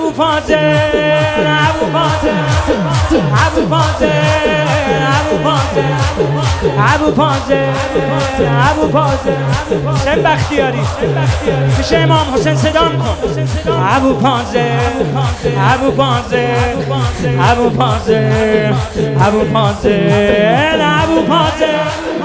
ابو فاضل ابو فاضل ابو فاضل ابو فاضل ابو فاضل ابو فاضل حسین بختیاری میشه امام حسین صدا کن ابو فاضل ابو فاضل ابو فاضل ابو فاضل ابو فاضل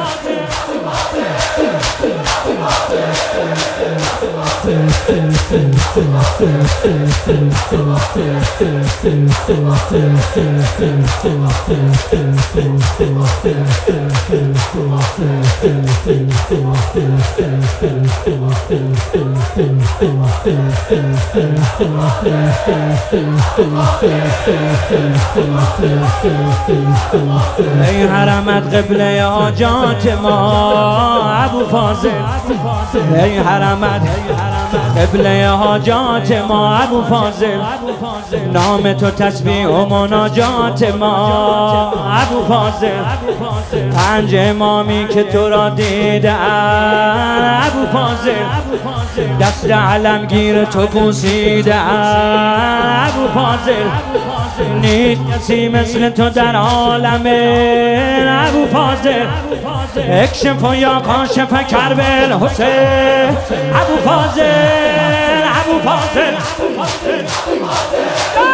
ای حرمت قبله حاجات ما ابو فاضل ای حرمت قبله حاجات ما ابو فاضل نام تو تسبیح و مناجات ما ابو فاضل پنج امامی که تو را دیده ابو فاضل دست علمگیر تو بوسیده ابو فاضل نیست کسی مثل تو در عالم ابو فاضل اکشف یا کاشف کربل حسین ابو فاضل ابو فاضل